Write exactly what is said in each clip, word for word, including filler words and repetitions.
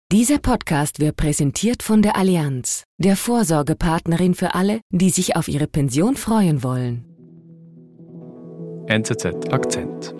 Dieser Podcast wird präsentiert von der Allianz, der Vorsorgepartnerin für alle, die sich auf ihre Pension freuen wollen. N Z Z Akzent.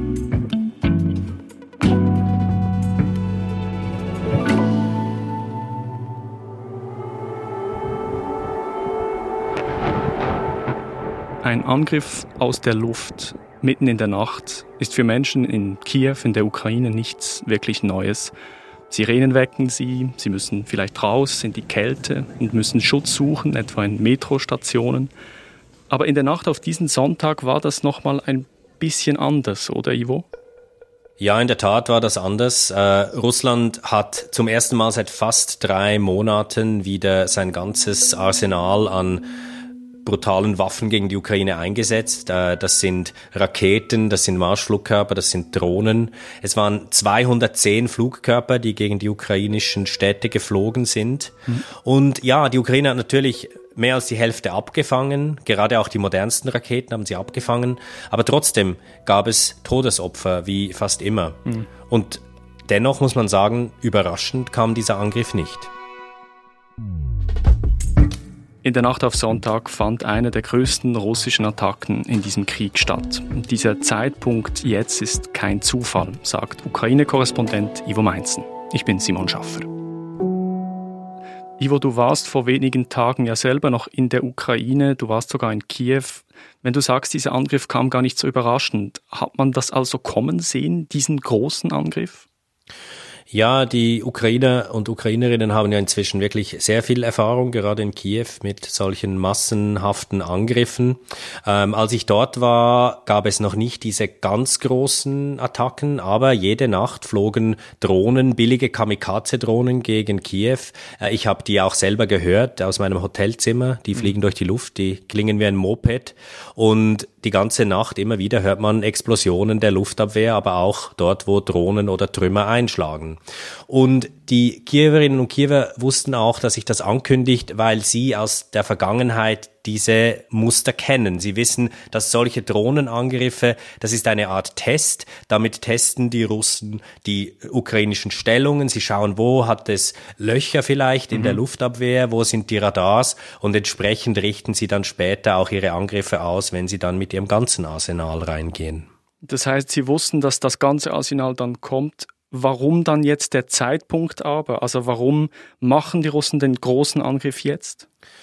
Ein Angriff aus der Luft, mitten in der Nacht, ist für Menschen in Kiew, in der Ukraine, nichts wirklich Neues. Sirenen wecken sie, sie müssen vielleicht raus in die Kälte und müssen Schutz suchen, etwa in Metrostationen. Aber in der Nacht auf diesen Sonntag war das nochmal ein bisschen anders, oder Ivo? Ja, in der Tat war das anders. Äh, Russland hat zum ersten Mal seit fast drei Monaten wieder sein ganzes Arsenal an brutalen Waffen gegen die Ukraine eingesetzt. Das sind Raketen, das sind Marschflugkörper, das sind Drohnen. Es waren zweihundertzehn Flugkörper, die gegen die ukrainischen Städte geflogen sind. Mhm. Und ja, die Ukraine hat natürlich mehr als die Hälfte abgefangen. Gerade auch die modernsten Raketen haben sie abgefangen. Aber trotzdem gab es Todesopfer, wie fast immer. Mhm. Und dennoch muss man sagen, überraschend kam dieser Angriff nicht. In der Nacht auf Sonntag fand eine der größten russischen Attacken in diesem Krieg statt. Und dieser Zeitpunkt jetzt ist kein Zufall, sagt Ukraine-Korrespondent Ivo Meinzen. Ich bin Simon Schaffer. Ivo, du warst vor wenigen Tagen ja selber noch in der Ukraine, du warst sogar in Kiew. Wenn du sagst, dieser Angriff kam gar nicht so überraschend, hat man das also kommen sehen, diesen großen Angriff? Ja, die Ukrainer und Ukrainerinnen haben ja inzwischen wirklich sehr viel Erfahrung, gerade in Kiew, mit solchen massenhaften Angriffen. Ähm, als ich dort war, gab es noch nicht diese ganz großen Attacken, aber jede Nacht flogen Drohnen, billige Kamikaze-Drohnen gegen Kiew. Äh, ich habe die auch selber gehört aus meinem Hotelzimmer. Die fliegen mhm. durch die Luft, die klingen wie ein Moped. Und die ganze Nacht immer wieder hört man Explosionen der Luftabwehr, aber auch dort, wo Drohnen oder Trümmer einschlagen. Und die Kiewerinnen und Kiewer wussten auch, dass sich das ankündigt, weil sie aus der Vergangenheit diese Muster kennen. Sie wissen, dass solche Drohnenangriffe, das ist eine Art Test. Damit testen die Russen die ukrainischen Stellungen. Sie schauen, wo hat es Löcher vielleicht in mhm. der Luftabwehr, wo sind die Radars, und entsprechend richten sie dann später auch ihre Angriffe aus, wenn sie dann mit ihrem ganzen Arsenal reingehen. Das heißt, sie wussten, dass das ganze Arsenal dann kommt. Warum dann jetzt der Zeitpunkt aber? Also warum machen die Russen den großen Angriff jetzt?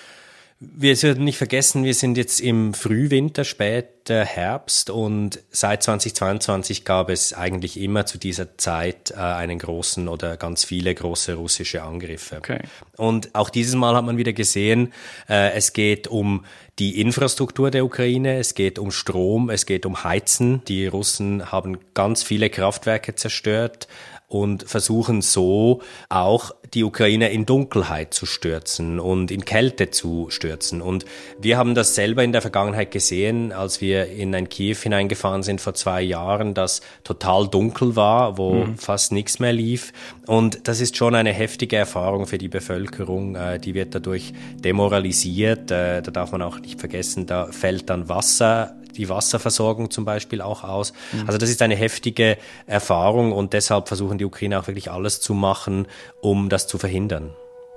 Wir sollten nicht vergessen, wir sind jetzt im Frühwinter, später Herbst, und seit zweitausendzweiundzwanzig gab es eigentlich immer zu dieser Zeit äh, einen großen oder ganz viele große russische Angriffe. Okay. Und auch dieses Mal hat man wieder gesehen, äh, es geht um die Infrastruktur der Ukraine, es geht um Strom, es geht um Heizen. Die Russen haben ganz viele Kraftwerke zerstört und versuchen so auch die Ukraine in Dunkelheit zu stürzen und in Kälte zu stürzen. Und wir haben das selber in der Vergangenheit gesehen, als wir in ein Kiew hineingefahren sind vor zwei Jahren, das total dunkel war, wo mhm. fast nichts mehr lief. Und das ist schon eine heftige Erfahrung für die Bevölkerung. Die wird dadurch demoralisiert. Da darf man auch nicht vergessen, da fällt dann Wasser, die Wasserversorgung zum Beispiel auch aus. Mhm. Also das ist eine heftige Erfahrung, und deshalb versuchen die Ukrainer auch wirklich alles zu machen, um das zu verhindern.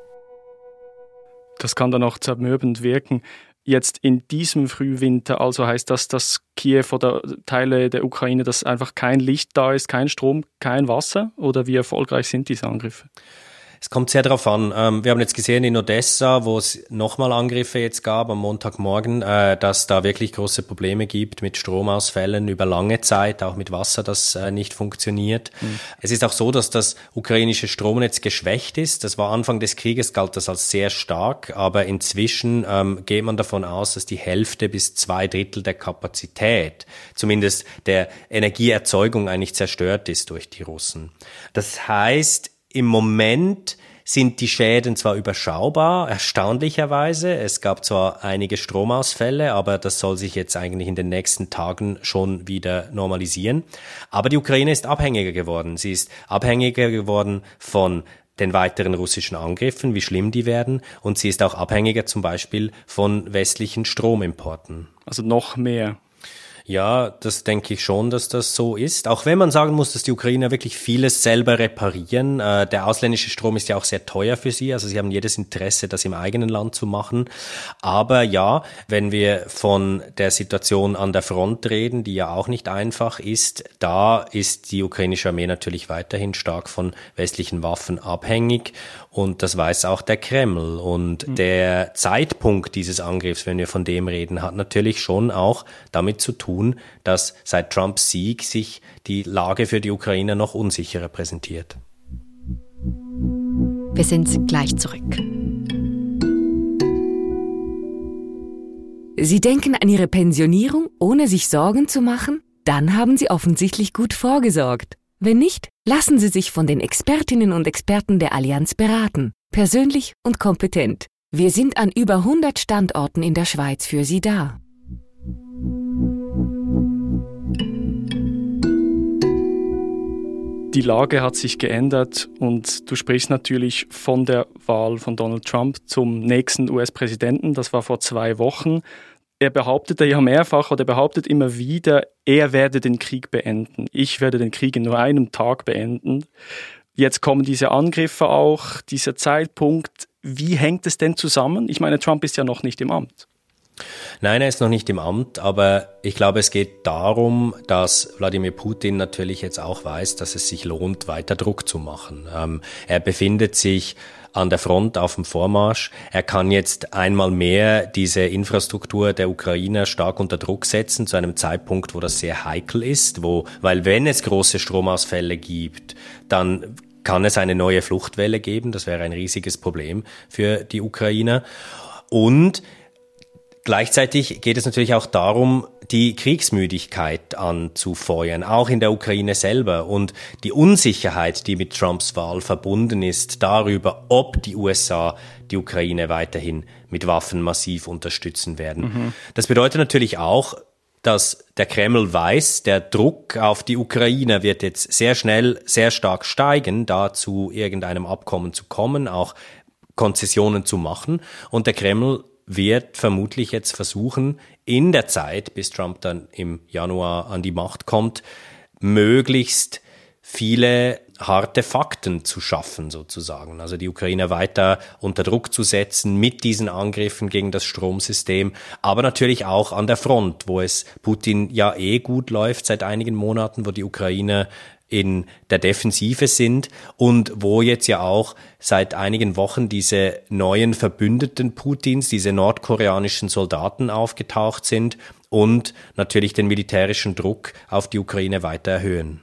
Das kann dann auch zermürbend wirken. Jetzt in diesem Frühwinter, also heißt das, dass Kiew oder Teile der Ukraine, dass einfach kein Licht da ist, kein Strom, kein Wasser? Oder wie erfolgreich sind diese Angriffe? Es kommt sehr darauf an. Ähm, wir haben jetzt gesehen in Odessa, wo es nochmal Angriffe jetzt gab am Montagmorgen, äh, dass da wirklich große Probleme gibt mit Stromausfällen über lange Zeit, auch mit Wasser, das äh, nicht funktioniert. Mhm. Es ist auch so, dass das ukrainische Stromnetz geschwächt ist. Das war Anfang des Krieges, galt das als sehr stark, aber inzwischen ähm, geht man davon aus, dass die Hälfte bis zwei Drittel der Kapazität, zumindest der Energieerzeugung, eigentlich zerstört ist durch die Russen. Das heißt, im Moment sind die Schäden zwar überschaubar, erstaunlicherweise. Es gab zwar einige Stromausfälle, aber das soll sich jetzt eigentlich in den nächsten Tagen schon wieder normalisieren. Aber die Ukraine ist abhängiger geworden. Sie ist abhängiger geworden von den weiteren russischen Angriffen, wie schlimm die werden. Und sie ist auch abhängiger zum Beispiel von westlichen Stromimporten. Also noch mehr. Ja, das denke ich schon, dass das so ist. Auch wenn man sagen muss, dass die Ukrainer wirklich vieles selber reparieren. Äh, der ausländische Strom ist ja auch sehr teuer für sie. Also sie haben jedes Interesse, das im eigenen Land zu machen. Aber ja, wenn wir von der Situation an der Front reden, die ja auch nicht einfach ist, da ist die ukrainische Armee natürlich weiterhin stark von westlichen Waffen abhängig. Und das weiß auch der Kreml. Und mhm. der Zeitpunkt dieses Angriffs, wenn wir von dem reden, hat natürlich schon auch damit zu tun, dass seit Trumps Sieg sich die Lage für die Ukrainer noch unsicherer präsentiert. Wir sind gleich zurück. Sie denken an Ihre Pensionierung, ohne sich Sorgen zu machen? Dann haben Sie offensichtlich gut vorgesorgt. Wenn nicht, lassen Sie sich von den Expertinnen und Experten der Allianz beraten. Persönlich und kompetent. Wir sind an über hundert Standorten in der Schweiz für Sie da. Die Lage hat sich geändert und du sprichst natürlich von der Wahl von Donald Trump zum nächsten U S-Präsidenten. Das war vor zwei Wochen. Er behauptete ja mehrfach oder behauptet immer wieder, er werde den Krieg beenden. Ich werde den Krieg in nur einem Tag beenden. Jetzt kommen diese Angriffe auch, dieser Zeitpunkt. Wie hängt es denn zusammen? Ich meine, Trump ist ja noch nicht im Amt. Nein, er ist noch nicht im Amt, aber ich glaube, es geht darum, dass Wladimir Putin natürlich jetzt auch weiß, dass es sich lohnt, weiter Druck zu machen. Ähm, er befindet sich an der Front auf dem Vormarsch. Er kann jetzt einmal mehr diese Infrastruktur der Ukrainer stark unter Druck setzen, zu einem Zeitpunkt, wo das sehr heikel ist, wo, weil wenn es große Stromausfälle gibt, dann kann es eine neue Fluchtwelle geben. Das wäre ein riesiges Problem für die Ukrainer. Und gleichzeitig geht es natürlich auch darum, die Kriegsmüdigkeit anzufeuern, auch in der Ukraine selber. Und die Unsicherheit, die mit Trumps Wahl verbunden ist, darüber, ob die U S A die Ukraine weiterhin mit Waffen massiv unterstützen werden. Mhm. Das bedeutet natürlich auch, dass der Kreml weiß, der Druck auf die Ukraine wird jetzt sehr schnell, sehr stark steigen, da zu irgendeinem Abkommen zu kommen, auch Konzessionen zu machen. Und der Kreml wird vermutlich jetzt versuchen, in der Zeit, bis Trump dann im Januar an die Macht kommt, möglichst viele harte Fakten zu schaffen, sozusagen. Also die Ukrainer weiter unter Druck zu setzen mit diesen Angriffen gegen das Stromsystem, aber natürlich auch an der Front, wo es Putin ja eh gut läuft seit einigen Monaten, wo die Ukrainer in der Defensive sind und wo jetzt ja auch seit einigen Wochen diese neuen Verbündeten Putins, diese nordkoreanischen Soldaten aufgetaucht sind und natürlich den militärischen Druck auf die Ukraine weiter erhöhen.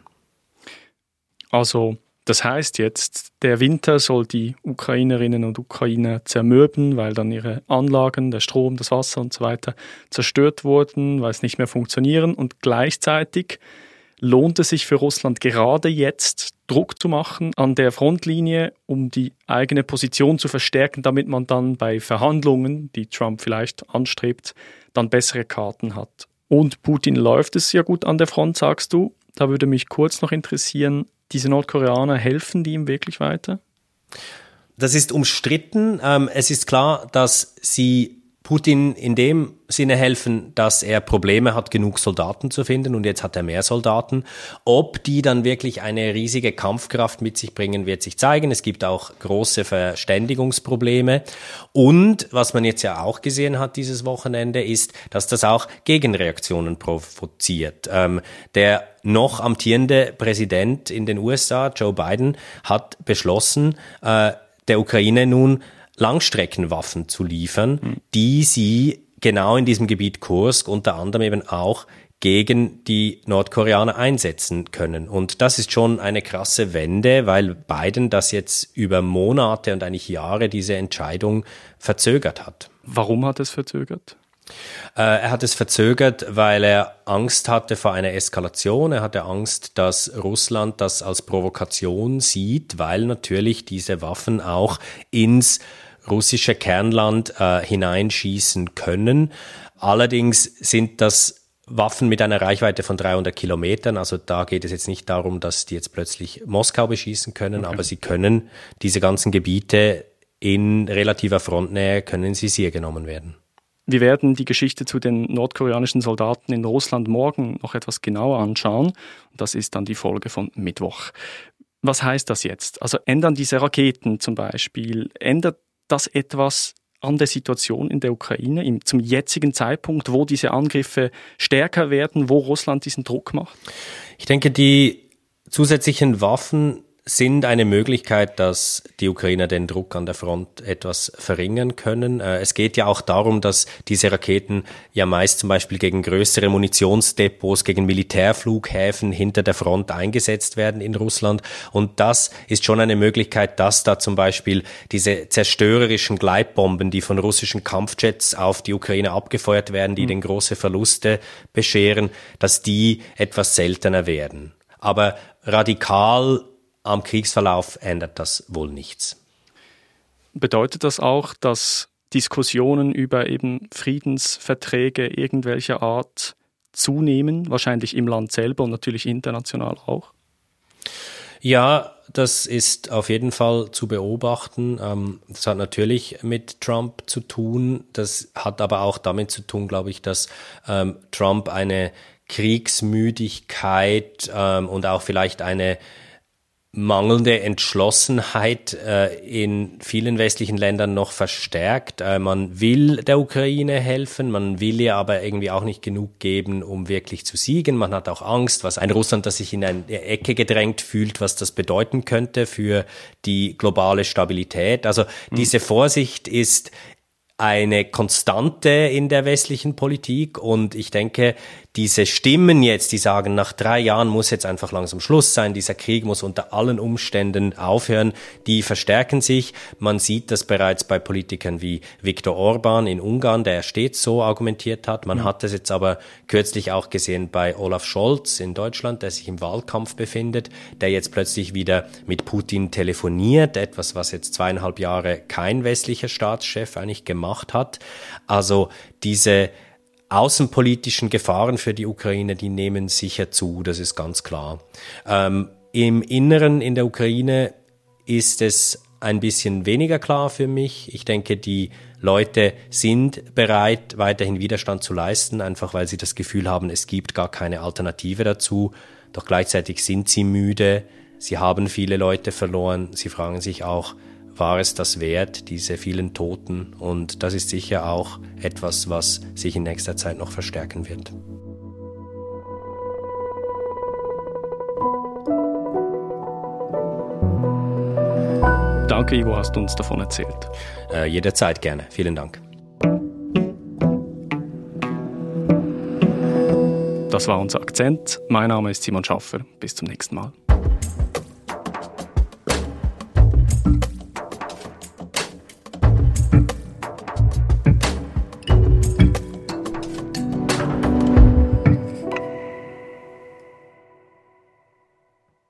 Also das heißt jetzt, der Winter soll die Ukrainerinnen und Ukrainer zermürben, weil dann ihre Anlagen, der Strom, das Wasser und so weiter zerstört wurden, weil es nicht mehr funktionieren, und gleichzeitig lohnt es sich für Russland gerade jetzt, Druck zu machen an der Frontlinie, um die eigene Position zu verstärken, damit man dann bei Verhandlungen, die Trump vielleicht anstrebt, dann bessere Karten hat. Und Putin läuft es ja gut an der Front, sagst du. Da würde mich kurz noch interessieren, diese Nordkoreaner, helfen die ihm wirklich weiter? Das ist umstritten. Es ist klar, dass sie Putin in dem Sinne helfen, dass er Probleme hat, genug Soldaten zu finden, und jetzt hat er mehr Soldaten. Ob die dann wirklich eine riesige Kampfkraft mit sich bringen, wird sich zeigen. Es gibt auch große Verständigungsprobleme. Und was man jetzt ja auch gesehen hat dieses Wochenende, ist, dass das auch Gegenreaktionen provoziert. Ähm, der noch amtierende Präsident in den U S A, Joe Biden, hat beschlossen, äh, der Ukraine nun Langstreckenwaffen zu liefern, mhm. die sie genau in diesem Gebiet Kursk unter anderem eben auch gegen die Nordkoreaner einsetzen können. Und das ist schon eine krasse Wende, weil Biden das jetzt über Monate und eigentlich Jahre diese Entscheidung verzögert hat. Warum hat es verzögert? Äh, er hat es verzögert, weil er Angst hatte vor einer Eskalation. Er hatte Angst, dass Russland das als Provokation sieht, weil natürlich diese Waffen auch ins russische Kernland äh, hineinschießen können. Allerdings sind das Waffen mit einer Reichweite von dreihundert Kilometern. Also da geht es jetzt nicht darum, dass die jetzt plötzlich Moskau beschießen können, okay. aber sie können diese ganzen Gebiete in relativer Frontnähe, können sie sieger genommen werden. Wir werden die Geschichte zu den nordkoreanischen Soldaten in Russland morgen noch etwas genauer anschauen. Das ist dann die Folge von Mittwoch. Was heißt das jetzt? Also ändern diese Raketen zum Beispiel, ändert das etwas an der Situation in der Ukraine im, zum jetzigen Zeitpunkt, wo diese Angriffe stärker werden, wo Russland diesen Druck macht? Ich denke, die zusätzlichen Waffen sind eine Möglichkeit, dass die Ukrainer den Druck an der Front etwas verringern können. Es geht ja auch darum, dass diese Raketen ja meist zum Beispiel gegen größere Munitionsdepots, gegen Militärflughäfen hinter der Front eingesetzt werden in Russland. Und das ist schon eine Möglichkeit, dass da zum Beispiel diese zerstörerischen Gleitbomben, die von russischen Kampfjets auf die Ukraine abgefeuert werden, die mhm. den große Verluste bescheren, dass die etwas seltener werden. Aber radikal am Kriegsverlauf ändert das wohl nichts. Bedeutet das auch, dass Diskussionen über eben Friedensverträge irgendwelcher Art zunehmen, wahrscheinlich im Land selber und natürlich international auch? Ja, das ist auf jeden Fall zu beobachten. Das hat natürlich mit Trump zu tun. Das hat aber auch damit zu tun, glaube ich, dass Trump eine Kriegsmüdigkeit und auch vielleicht eine mangelnde Entschlossenheit äh, in vielen westlichen Ländern noch verstärkt. Äh, man will der Ukraine helfen, man will ihr aber irgendwie auch nicht genug geben, um wirklich zu siegen. Man hat auch Angst, was ein Russland, das sich in eine Ecke gedrängt fühlt, was das bedeuten könnte für die globale Stabilität. Also mhm. diese Vorsicht ist eine Konstante in der westlichen Politik und ich denke, diese Stimmen jetzt, die sagen, nach drei Jahren muss jetzt einfach langsam Schluss sein, dieser Krieg muss unter allen Umständen aufhören, die verstärken sich. Man sieht das bereits bei Politikern wie Viktor Orban in Ungarn, der stets so argumentiert hat. Man mhm. hat es jetzt aber kürzlich auch gesehen bei Olaf Scholz in Deutschland, der sich im Wahlkampf befindet, der jetzt plötzlich wieder mit Putin telefoniert, etwas, was jetzt zweieinhalb Jahre kein westlicher Staatschef eigentlich gemacht hat. Also diese außenpolitischen Gefahren für die Ukraine, die nehmen sicher zu, das ist ganz klar. Ähm, im Inneren in der Ukraine ist es ein bisschen weniger klar für mich. Ich denke, die Leute sind bereit, weiterhin Widerstand zu leisten, einfach weil sie das Gefühl haben, es gibt gar keine Alternative dazu. Doch gleichzeitig sind sie müde, sie haben viele Leute verloren, sie fragen sich auch, war es das wert, diese vielen Toten? Und das ist sicher auch etwas, was sich in nächster Zeit noch verstärken wird. Danke, Ivo, hast du uns davon erzählt. Äh, jederzeit gerne. Vielen Dank. Das war unser Akzent. Mein Name ist Simon Schaffer. Bis zum nächsten Mal.